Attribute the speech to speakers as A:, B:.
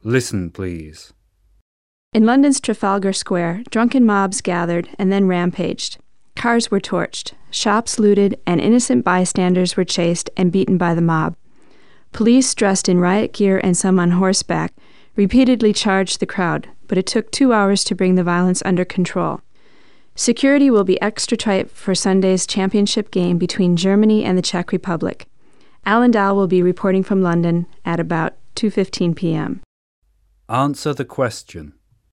A: Listen, please.
B: In London's Trafalgar Square, drunken mobs gathered and then rampaged. Cars were torched, shops looted, and innocent bystanders were chased and beaten by the mob. Police, dressed in riot gear and some on horseback, repeatedly charged the crowd, but it took 2 hours to bring the violence under control. Security will be extra tight for Sunday's championship game between Germany and the Czech Republic. Alan Dow will be reporting from London at about 2:15 p.m.
A: Answer the question.